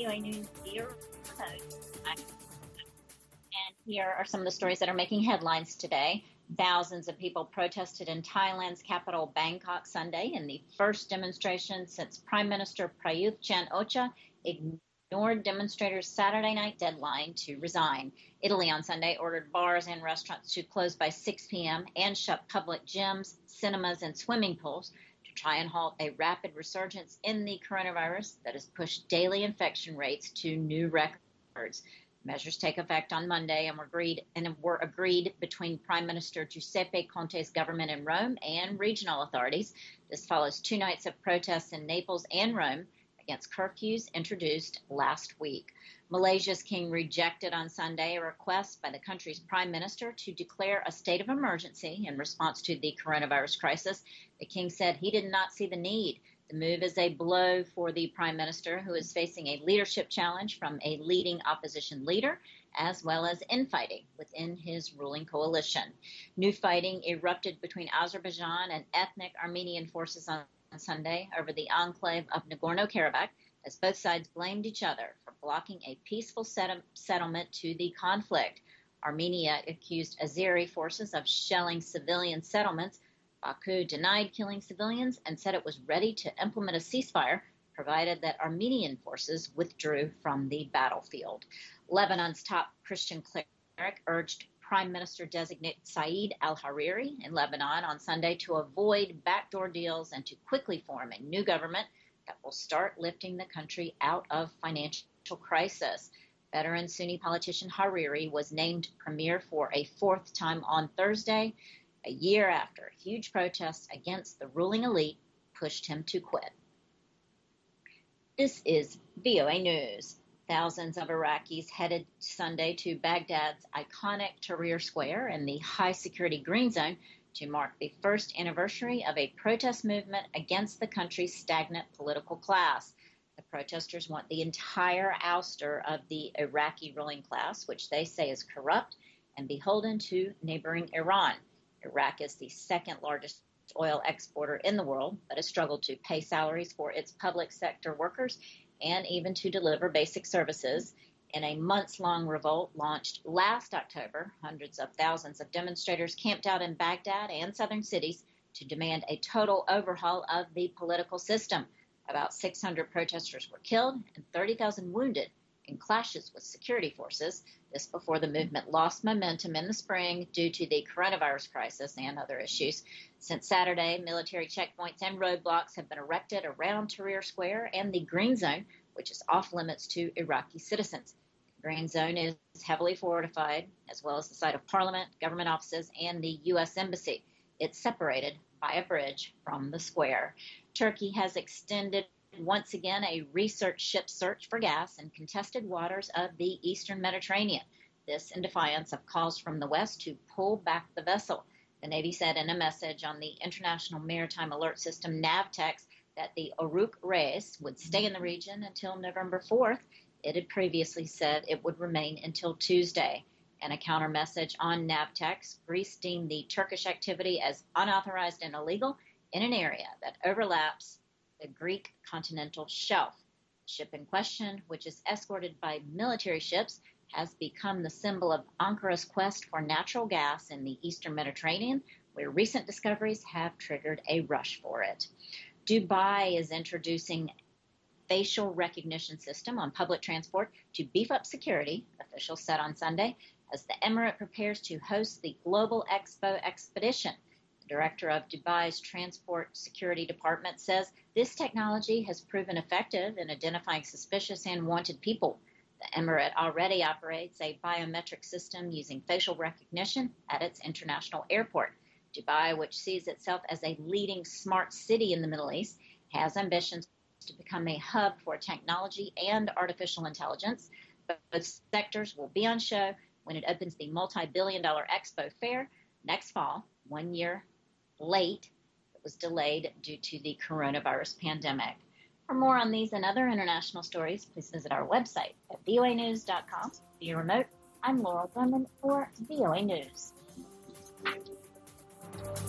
VOA News Bureau. And here are some of the stories that are making headlines today. Thousands of people protested in Thailand's capital, Bangkok, Sunday in the first demonstration since Prime Minister Prayut Chan-o-cha ignored demonstrators' Saturday night deadline to resign. Italy on Sunday ordered bars and restaurants to close by 6 p.m. and shut public gyms, cinemas, and swimming pools to try and halt a rapid resurgence in the coronavirus that has pushed daily infection rates to new records. Measures take effect on Monday and were agreed between Prime Minister Giuseppe Conte's government in Rome and regional authorities. This follows 2 nights of protests in Naples and Rome against curfews introduced last week. Malaysia's king rejected on Sunday a request by the country's prime minister to declare a state of emergency in response to the coronavirus crisis. The king said he did not see the need. The move is a blow for the prime minister, who is facing a leadership challenge from a leading opposition leader, as well as infighting within his ruling coalition. New fighting erupted between Azerbaijan and ethnic Armenian forces on Sunday over the enclave of Nagorno-Karabakh, as both sides blamed each other for blocking a peaceful settlement to the conflict. Armenia accused Azeri forces of shelling civilian settlements. Baku denied killing civilians and said it was ready to implement a ceasefire, provided that Armenian forces withdrew from the battlefield. Lebanon's top Christian cleric urged Prime Minister-designate Saeed al-Hariri in Lebanon on Sunday to avoid backdoor deals and to quickly form a new government that will start lifting the country out of financial crisis. Veteran Sunni politician Hariri was named premier for a 4th time on Thursday, a year after huge protests against the ruling elite pushed him to quit. This is VOA News. Thousands of Iraqis headed Sunday to Baghdad's iconic Tahrir Square in the high-security Green Zone to mark the first anniversary of a protest movement against the country's stagnant political class. The protesters want the entire ouster of the Iraqi ruling class, which they say is corrupt and beholden to neighboring Iran. Iraq is the 2nd largest oil exporter in the world, but has struggled to pay salaries for its public sector workers and even to deliver basic services. In a months-long revolt launched last October, hundreds of thousands of demonstrators camped out in Baghdad and southern cities to demand a total overhaul of the political system. About 600 protesters were killed and 30,000 wounded in clashes with security forces. This before the movement lost momentum in the spring due to the coronavirus crisis and other issues. Since Saturday, military checkpoints and roadblocks have been erected around Tahrir Square and the Green Zone, which is off limits to Iraqi citizens. The Green Zone is heavily fortified, as well as the site of Parliament, government offices, and the U.S. Embassy. It's separated by a bridge from the square. Turkey has extended once again a research ship search for gas in contested waters of the eastern Mediterranean. This in defiance of calls from the West to pull back the vessel. The Navy said in a message on the International Maritime Alert System NAVTEX that the Uruk Reis would stay in the region until November 4th. It had previously said it would remain until Tuesday. In a counter message on NAVTEX, Greece deemed the Turkish activity as unauthorized and illegal in an area that overlaps the Greek continental shelf. The ship in question, which is escorted by military ships, has become the symbol of Ankara's quest for natural gas in the eastern Mediterranean, where recent discoveries have triggered a rush for it. Dubai is introducing facial recognition system on public transport to beef up security, officials said on Sunday, as the emirate prepares to host the Global Expo Expedition. The director of Dubai's Transport Security Department says this technology has proven effective in identifying suspicious and wanted people. The emirate already operates a biometric system using facial recognition at its international airport. Dubai, which sees itself as a leading smart city in the Middle East, has ambitions to become a hub for technology and artificial intelligence. Both sectors will be on show when it opens the multi-billion-dollar Expo Fair next fall, 1 year late. It was delayed due to the coronavirus pandemic. For more on these and other international stories, please visit our website at voanews.com. Via remote, I'm Laurel Bowman for VOA News.